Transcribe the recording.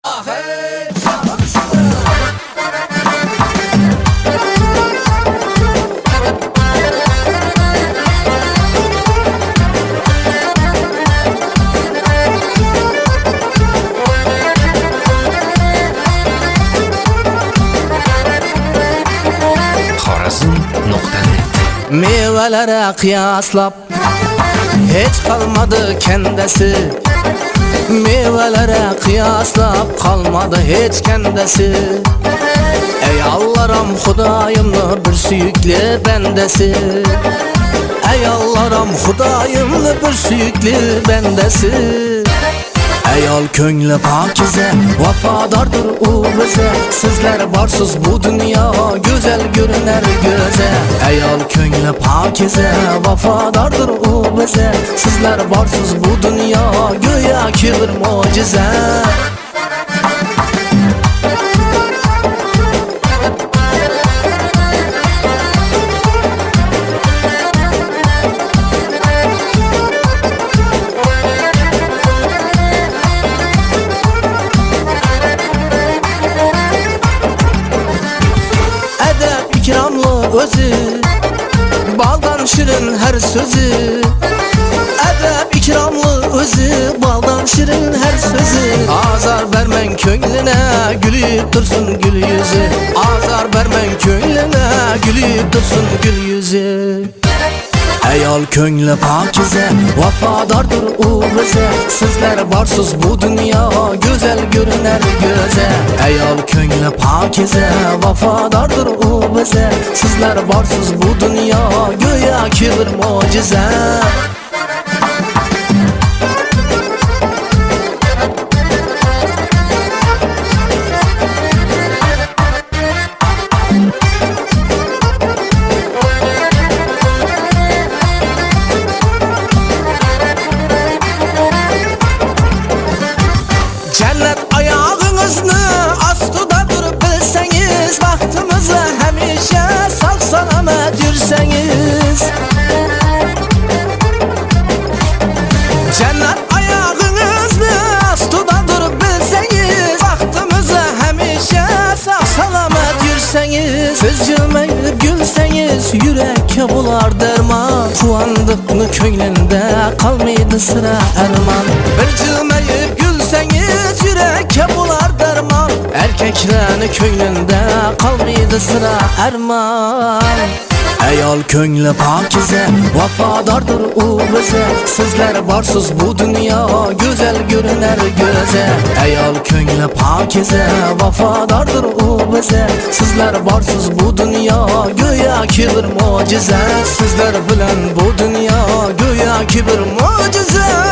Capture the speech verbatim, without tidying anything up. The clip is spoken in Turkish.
Mevelere kıyaslap hiç kalmadı kendisi. Mevelere kıyaslap kalmadı hiç kendisi. Ey Allah'ım Hudayımlı bir süyüklü bendesi. Ey Allah'ım Hudayımlı bir süyüklü bendesi. Eyal köngli pakize, vafadardır u bize. Sizler varsız bu dünya, güzel görüner göze. Eyal köngli pakize, vafadardır u bize. Sizler varsız bu dünya, göya ki bir mucize. Özü baldan şirin her sözü. Edep ikramlı özü baldan şirin her sözü. Azar vermen köngline gülüp dursun gül yüzü. Azar vermen köngline gülüp dursun gül yüzü. Eyal köngli pakize, vafadardır u bize. Sizler varsız bu dünya, güzel görüner göze. Eyal köngli pakize, vafadardır u bize. Sizler varsız bu dünya, göya ki bir mucize. Cennet ayağınızın astıdadır bilseniz. Baktığımızı hemişe sağ selamet yürüseniz. Cennet ayağınızın astıdadır bilseniz. Baktığımızı hemişe sağ selamet yürüseniz. Siz gülmeyip gülseniz yürek bular derman. Kuandıklı köynünde kalmaydı sıra erman. Bir gülmeyip gülseniz yürek bular derman. Erkeklerin köynünde kalmaydı sıra erman. Eyal köngli pakize, vafadardır u bize. Sizler varsız bu dünya, güzel görüner göze. Eyal köngli pakize, vafadardır u bize. Sizler varsız bu dünya, göya ki bir mucize. Sizler bilen bu dünya, göya ki bir mucize.